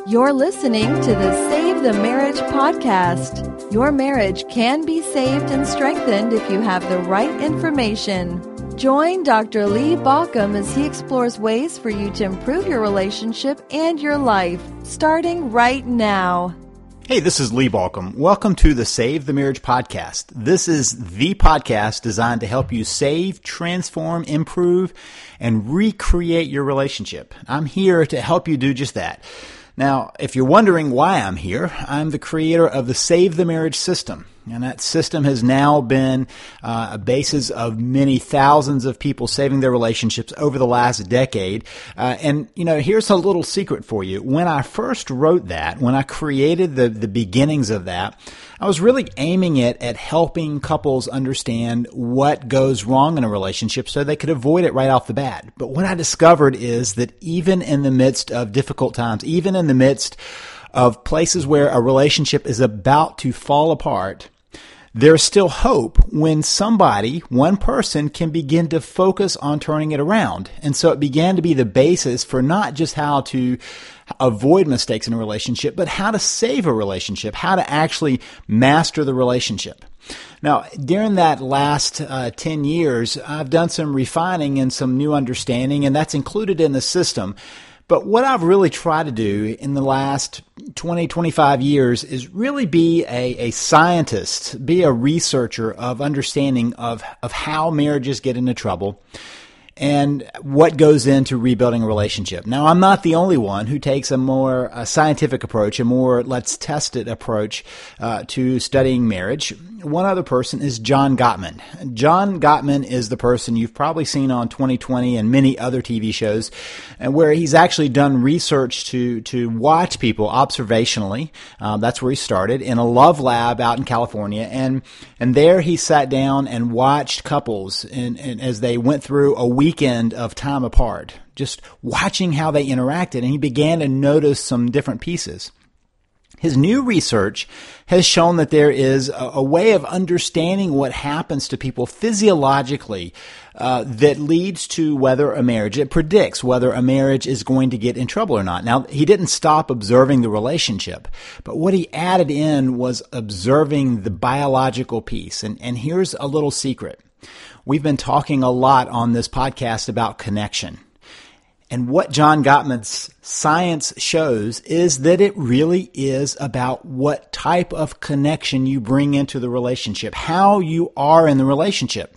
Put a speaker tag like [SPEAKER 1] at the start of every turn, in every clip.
[SPEAKER 1] You're listening to the Save the Marriage podcast. Your marriage can be saved and strengthened if you have the right information. Join Dr. Lee Baucom as he explores ways for you to improve your relationship and your life, starting right now.
[SPEAKER 2] Hey, this is Lee Baucom. Welcome to the Save the Marriage podcast. This is the podcast designed to help you save, transform, improve, and recreate your relationship. I'm here to help you do just that. Now, if you're wondering why I'm here, I'm the creator of the Save the Marriage system. And that system has now been a basis of many thousands of people saving their relationships over the last decade. And here's a little secret for you. When I first wrote that, when I created the beginnings of that, I was really aiming it at helping couples understand what goes wrong in a relationship so they could avoid it right off the bat. But what I discovered is that even in the midst of difficult times, even in the midst of places where a relationship is about to fall apart, there's still hope when one person can begin to focus on turning it around. And so it began to be the basis for not just how to avoid mistakes in a relationship, but how to save a relationship, how to actually master the relationship. Now, during that last 10 years, I've done some refining and some new understanding, and that's included in the system. But what I've really tried to do in the last 20, 25 years is really be a scientist, be a researcher of understanding of how marriages get into trouble and what goes into rebuilding a relationship. Now, I'm not the only one who takes a more scientific approach, a more let's test it approach to studying marriage. One other person is John Gottman. John Gottman is the person you've probably seen on 2020 and many other TV shows, where he's actually done research to watch people observationally. That's where he started in a love lab out in California, and there he sat down and watched couples and as they went through a weekend of time apart, just watching how they interacted, and he began to notice some different pieces. His new research has shown that there is a way of understanding what happens to people physiologically that leads to it predicts whether a marriage is going to get in trouble or not. Now, he didn't stop observing the relationship, but what he added in was observing the biological piece. And here's a little secret. We've been talking a lot on this podcast about connection. And what John Gottman's science shows is that it really is about what type of connection you bring into the relationship, how you are in the relationship.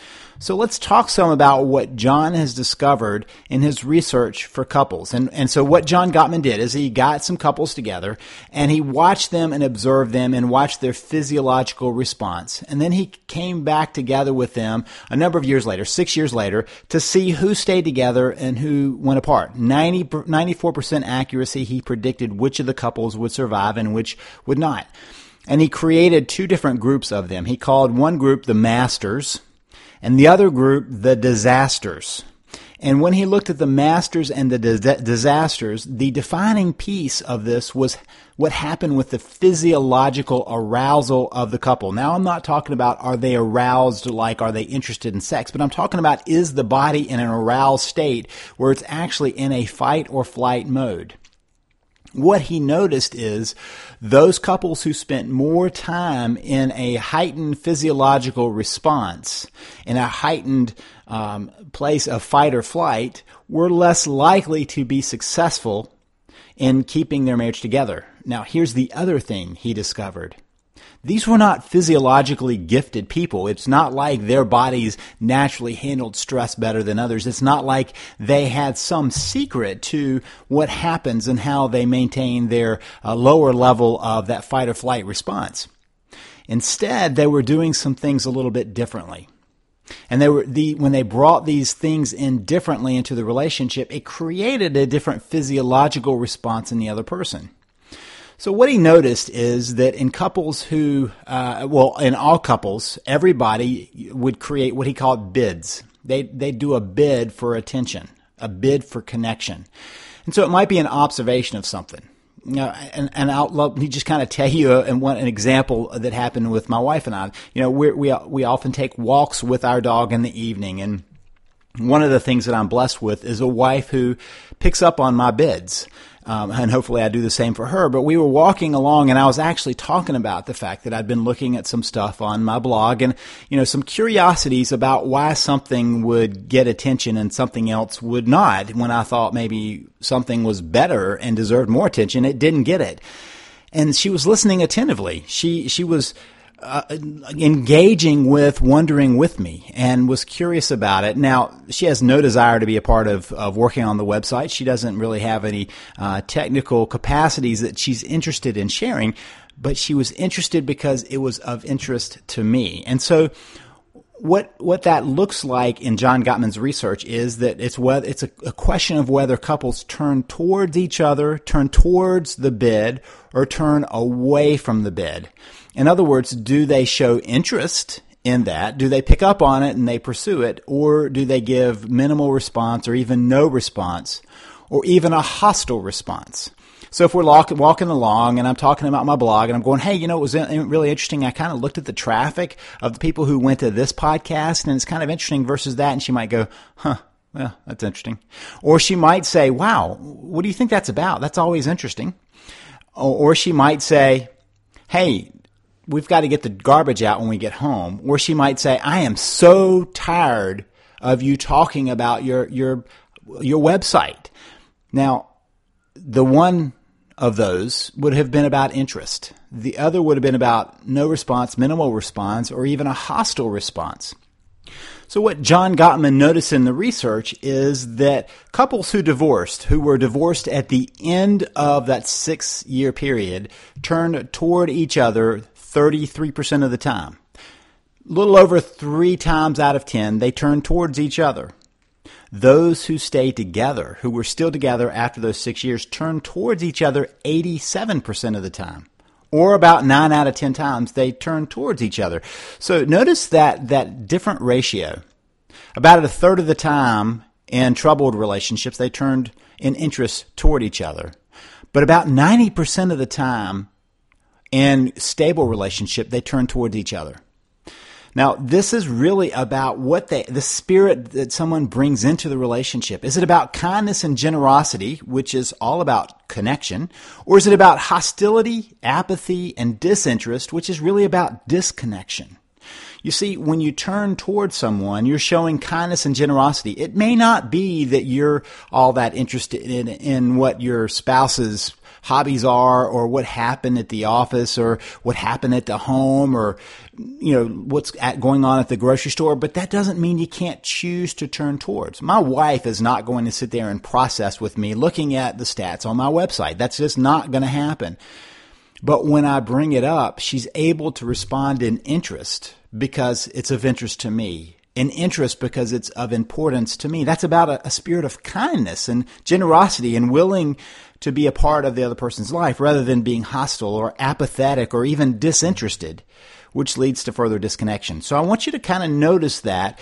[SPEAKER 2] So let's talk some about what John has discovered in his research for couples. And so what John Gottman did is he got some couples together and he watched them and observed them and watched their physiological response. And then he came back together with them a number of years later, 6 years later, to see who stayed together and who went apart. 94% accuracy, he predicted which of the couples would survive and which would not. And he created two different groups of them. He called one group the masters, and the other group, the disasters. And when he looked at the masters and the disasters, the defining piece of this was what happened with the physiological arousal of the couple. Now, I'm not talking about are they aroused, like are they interested in sex, but I'm talking about is the body in an aroused state where it's actually in a fight or flight mode. What he noticed is those couples who spent more time in a heightened physiological response, in a heightened place of fight or flight, were less likely to be successful in keeping their marriage together. Now, here's the other thing he discovered. These were not physiologically gifted people. It's not like their bodies naturally handled stress better than others. It's not like they had some secret to what happens and how they maintain their lower level of that fight or flight response. Instead, they were doing some things a little bit differently. And when they brought these things in differently into the relationship, it created a different physiological response in the other person. So what he noticed is that in couples in all couples, everybody would create what he called bids. They do a bid for attention, a bid for connection. And so it might be an observation of something. Let me just kind of tell you an example that happened with my wife and I. We often take walks with our dog in the evening, and one of the things that I'm blessed with is a wife who picks up on my bids. and hopefully I do the same for her. But we were walking along, and I was actually talking about the fact that I'd been looking at some stuff on my blog and, some curiosities about why something would get attention and something else would not. When I thought maybe something was better and deserved more attention, it didn't get it. And she was listening attentively. She was engaging with, wondering with me, and was curious about it. Now, she has no desire to be a part of working on the website. She doesn't really have any technical capacities that she's interested in sharing, but she was interested because it was of interest to me. And so what that looks like in John Gottman's research is that it's a question of whether couples turn towards each other, turn towards the bid, or turn away from the bid. In other words, do they show interest in that? Do they pick up on it and they pursue it? Or do they give minimal response or even no response or even a hostile response? So if we're walking along and I'm talking about my blog and I'm going, hey, it was really interesting. I kind of looked at the traffic of the people who went to this podcast and it's kind of interesting versus that. And she might go, well, that's interesting. Or she might say, wow, what do you think that's about? That's always interesting. Or she might say, hey, we've got to get the garbage out when we get home. Or she might say, I am so tired of you talking about your website. Now, the one of those would have been about interest. The other would have been about no response, minimal response, or even a hostile response. So what John Gottman noticed in the research is that couples who were divorced at the end of that 6-year period, turned toward each other 33% of the time. A little over 3 times out of 10, they turned towards each other. Those who stayed together, who were still together after those 6 years, turned towards each other 87% of the time. Or about 9 out of 10 times, they turned towards each other. So notice that different ratio. About a third of the time in troubled relationships, they turned in interest toward each other. But about 90% of the time in stable relationship, they turned towards each other. Now, this is really about what the spirit that someone brings into the relationship. Is it about kindness and generosity, which is all about connection? Or is it about hostility, apathy, and disinterest, which is really about disconnection? You see, when you turn towards someone, you're showing kindness and generosity. It may not be that you're all that interested in what your spouse's hobbies are, or what happened at the office, or what happened at the home, or what's going on at the grocery store, but that doesn't mean you can't choose to turn towards. My wife is not going to sit there and process with me looking at the stats on my website. That's just not going to happen. But when I bring it up, she's able to respond in interest because it's of interest to me. In interest because it's of importance to me. That's about a spirit of kindness and generosity and willing to be a part of the other person's life rather than being hostile or apathetic or even disinterested, which leads to further disconnection. So I want you to kind of notice that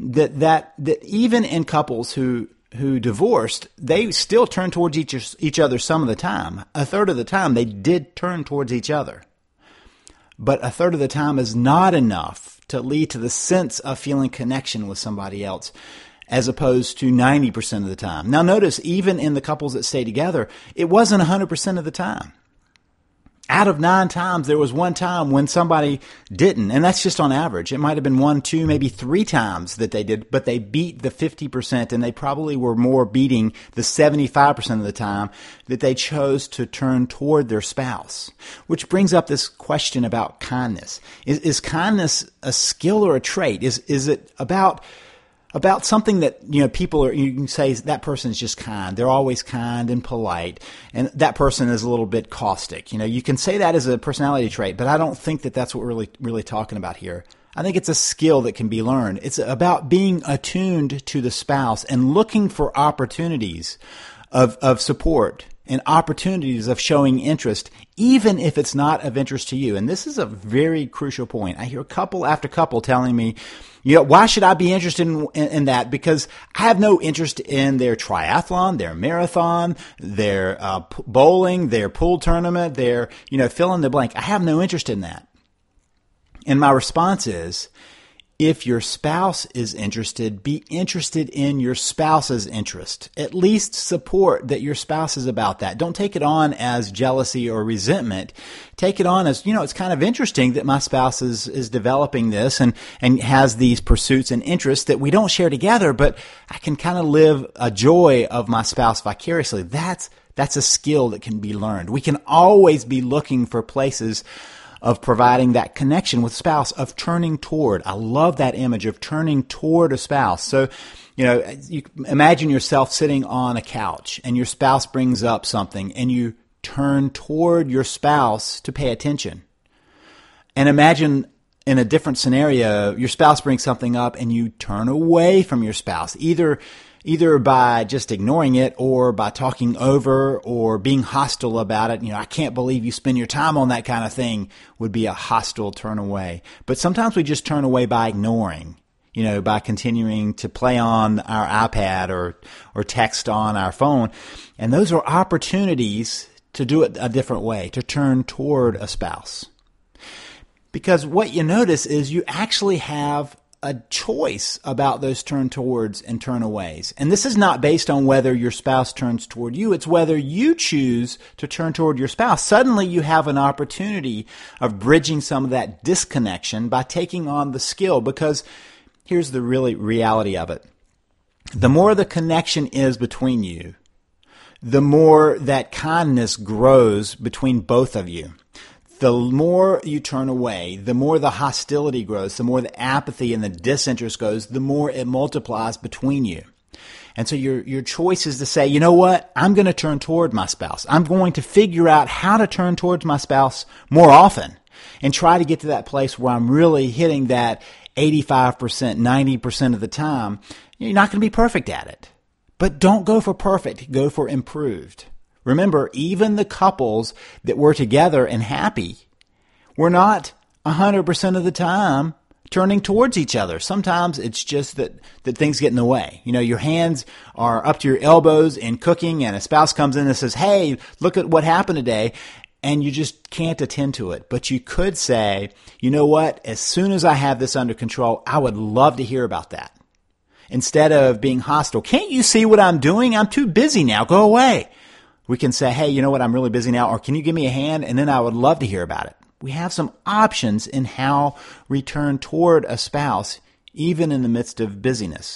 [SPEAKER 2] even in couples who divorced, they still turn towards each other some of the time. A third of the time they did turn towards each other. But a third of the time is not enough to lead to the sense of feeling connection with somebody else, as opposed to 90% of the time. Now notice, even in the couples that stay together, it wasn't 100% of the time. Out of 9 times, there was 1 time when somebody didn't, and that's just on average. It might have been 1, 2, maybe 3 times that they did, but they beat the 50%, and they probably were more beating the 75% of the time that they chose to turn toward their spouse. Which brings up this question about kindness. Is kindness a skill or a trait? Is it about something that, people you can say that person is just kind. They're always kind and polite. And that person is a little bit caustic. You can say that as a personality trait, but I don't think that that's what we're really talking about here. I think it's a skill that can be learned. It's about being attuned to the spouse and looking for opportunities of support and opportunities of showing interest, even if it's not of interest to you. And this is a very crucial point. I hear couple after couple telling me, why should I be interested in that? Because I have no interest in their triathlon, their marathon, their bowling, their pool tournament, their, fill in the blank. I have no interest in that. And my response is, If your spouse is interested, be interested in your spouse's interest. At least support that your spouse is about that. Don't take it on as jealousy or resentment. Take it on as, it's kind of interesting that my spouse is developing this and has these pursuits and interests that we don't share together, but I can kind of live a joy of my spouse vicariously. That's a skill that can be learned. We can always be looking for places of providing that connection with spouse, of turning toward. I love that image of turning toward a spouse. So, you imagine yourself sitting on a couch and your spouse brings up something and you turn toward your spouse to pay attention. And imagine in a different scenario, your spouse brings something up and you turn away from your spouse, either by just ignoring it or by talking over or being hostile about it. I can't believe you spend your time on that kind of thing would be a hostile turn away. But sometimes we just turn away by ignoring, by continuing to play on our iPad or text on our phone. And those are opportunities to do it a different way, to turn toward a spouse. Because what you notice is you actually have a choice about those turn towards and turn aways. And this is not based on whether your spouse turns toward you. It's whether you choose to turn toward your spouse. Suddenly you have an opportunity of bridging some of that disconnection by taking on the skill, because here's the reality of it. The more the connection is between you, the more that kindness grows between both of you. The more you turn away, the more the hostility grows, the more the apathy and the disinterest goes, the more it multiplies between you. And so your choice is to say, you know what? I'm going to turn toward my spouse. I'm going to figure out how to turn towards my spouse more often and try to get to that place where I'm really hitting that 85%, 90% of the time. You're not going to be perfect at it. But don't go for perfect. Go for improved. Remember, even the couples that were together and happy were not 100% of the time turning towards each other. Sometimes it's just that things get in the way. Your hands are up to your elbows in cooking and a spouse comes in and says, hey, look at what happened today. And you just can't attend to it. But you could say, you know what? As soon as I have this under control, I would love to hear about that. Instead of being hostile, can't you see what I'm doing? I'm too busy now. Go away. We can say, hey, you know what, I'm really busy now, or can you give me a hand? And then I would love to hear about it. We have some options in how we turn toward a spouse, even in the midst of busyness.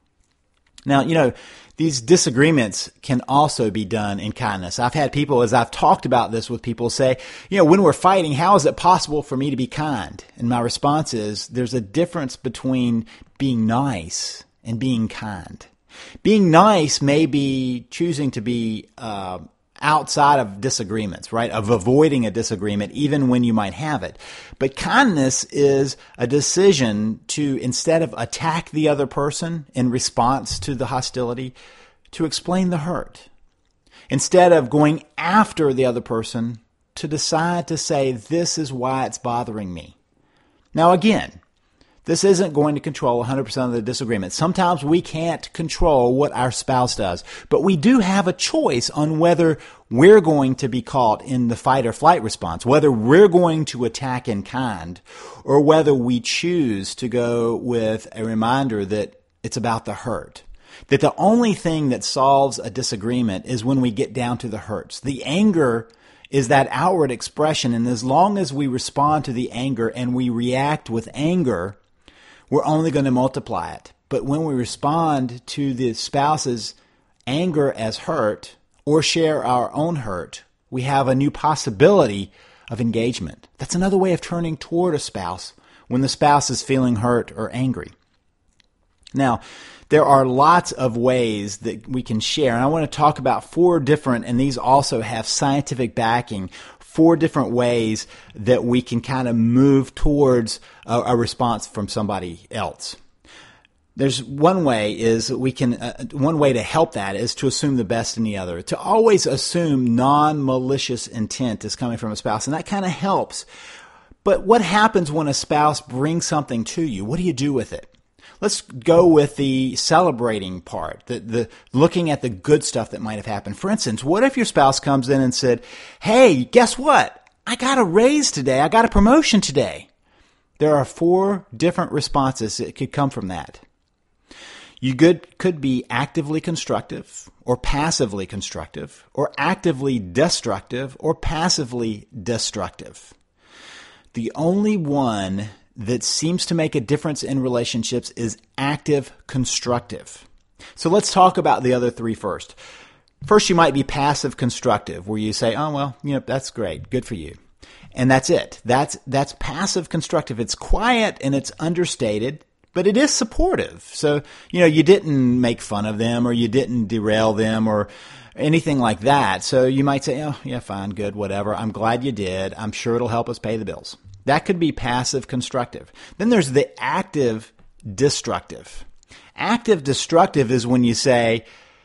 [SPEAKER 2] Now, these disagreements can also be done in kindness. I've had people, as I've talked about this with people, say, when we're fighting, how is it possible for me to be kind? And my response is, there's a difference between being nice and being kind. Being nice may be choosing to be outside of disagreements, right? Of avoiding a disagreement even when you might have it. But kindness is a decision to, instead of attack the other person in response to the hostility, to explain the hurt. Instead of going after the other person, to decide to say, this is why it's bothering me. Now again, this isn't going to control 100% of the disagreement. Sometimes we can't control what our spouse does, but we do have a choice on whether we're going to be caught in the fight or flight response, whether we're going to attack in kind, or whether we choose to go with a reminder that it's about the hurt. That the only thing that solves a disagreement is when we get down to the hurts. The anger is that outward expression, and as long as we respond to the anger and we react with anger, we're only going to multiply it. But when we respond to the spouse's anger as hurt or share our own hurt, we have a new possibility of engagement. That's another way of turning toward a spouse when the spouse is feeling hurt or angry. Now, there are lots of ways that we can share, and I want to talk about 4 different, and these also have scientific backing, 4 different ways that we can kind of move towards a response from somebody else. There's one way is we can one way to help that is to assume the best in the other, to always assume non-malicious intent is coming from a spouse, and that kind of helps. But what happens when a spouse brings something to you? What do you do with it? Let's go with the celebrating part, the looking at the good stuff that might have happened. For instance, what if your spouse comes in and said, hey, guess what? I got a raise today. I got a promotion today. There are 4 different responses that could come from that. You could be actively constructive or passively constructive, or actively destructive or passively destructive. The only one that seems to make a difference in relationships is active constructive. So let's talk about the other 3 first. First, you might be passive constructive, where you say, oh, well, that's great. Good for you. And that's it. That's passive constructive. It's quiet and it's understated, but it is supportive. So, you didn't make fun of them, or you didn't derail them or anything like that. So you might say, oh, yeah, fine, good, whatever. I'm glad you did. I'm sure it'll help us pay the bills. That could be passive constructive. Then there's the active destructive. Active destructive is when you say,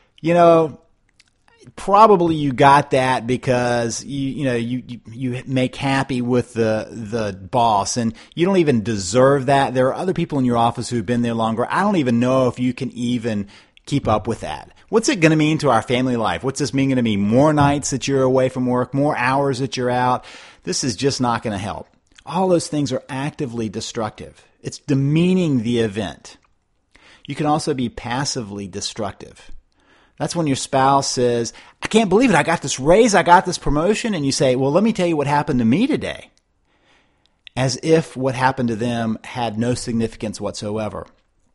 [SPEAKER 2] probably you got that because you make happy with the boss, and you don't even deserve that. There are other people in your office who've been there longer. I don't even know if you can even keep up with that. What's it going to mean to our family life? What's this mean going to mean? More nights that you're away from work, more hours that you're out. This is just not going to help. All those things are actively destructive. It's demeaning the event. You can also be passively destructive. That's when your spouse says, I can't believe it. I got this raise. I got this promotion. And you say, well, let me tell you what happened to me today. As if what happened to them had no significance whatsoever.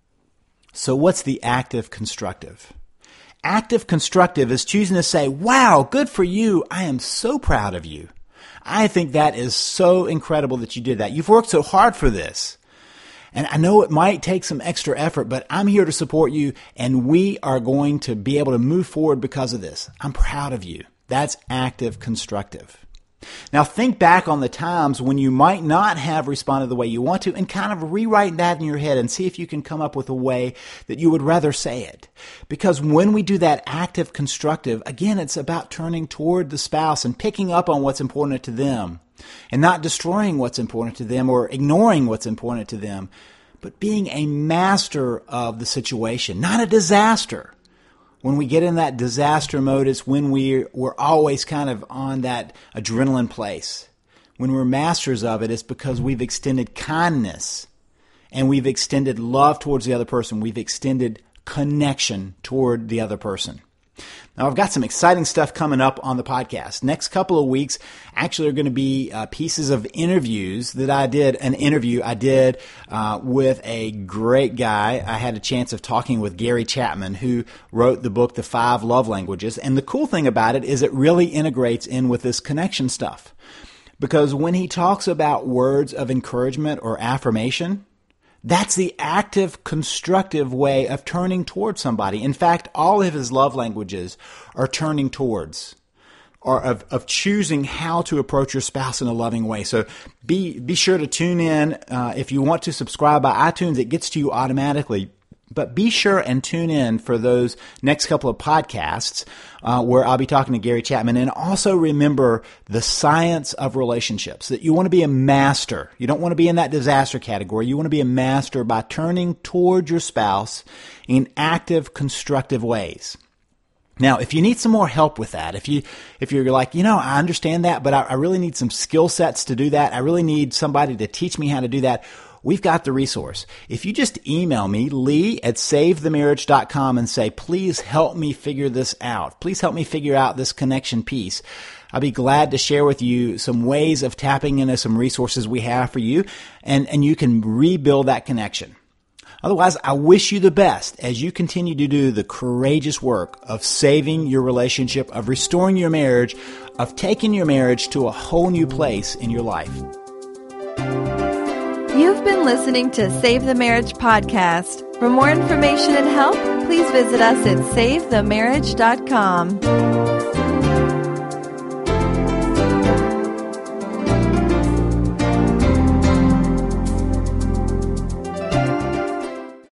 [SPEAKER 2] So what's the active constructive? Active constructive is choosing to say, wow, good for you. I am so proud of you. I think that is so incredible that you did that. You've worked so hard for this. And I know it might take some extra effort, but I'm here to support you, and we are going to be able to move forward because of this. I'm proud of you. That's active constructive. Now think back on the times when you might not have responded the way you want to, and kind of rewrite that in your head and see if you can come up with a way that you would rather say it. Because when we do that active constructive, again, it's about turning toward the spouse and picking up on what's important to them. And not destroying what's important to them or ignoring what's important to them, but being a master of the situation, not a disaster. When we get in that disaster mode, it's when we're always kind of on that adrenaline place. When we're masters of it, it's because we've extended kindness and we've extended love towards the other person. We've extended connection toward the other person. Now, I've got some exciting stuff coming up on the podcast. Next couple of weeks actually are going to be pieces of interviews that I did. An interview I did with a great guy. I had a chance of talking with Gary Chapman, who wrote the book, The 5 Love Languages. And the cool thing about it is it really integrates in with this connection stuff. Because when he talks about words of encouragement or affirmation, that's the active, constructive way of turning towards somebody. In fact, all of his love languages are turning towards, or of choosing how to approach your spouse in a loving way. So be sure to tune in. If you want to subscribe by iTunes, it gets to you automatically. But be sure and tune in for those next couple of podcasts where I'll be talking to Gary Chapman. And also remember the science of relationships, that you want to be a master. You don't want to be in that disaster category. You want to be a master by turning toward your spouse in active, constructive ways. Now, if you need some more help with that, if you're like, I understand that, but I really need some skill sets to do that. I really need somebody to teach me how to do that. We've got the resource. If you just email me, lee@savethemarriage.com, and say, please help me figure this out. Please help me figure out this connection piece. I'll be glad to share with you some ways of tapping into some resources we have for you, and you can rebuild that connection. Otherwise, I wish you the best as you continue to do the courageous work of saving your relationship, of restoring your marriage, of taking your marriage to a whole new place in your life.
[SPEAKER 1] You've been listening to Save the Marriage Podcast. For more information and help, please visit us at SaveTheMarriage.com.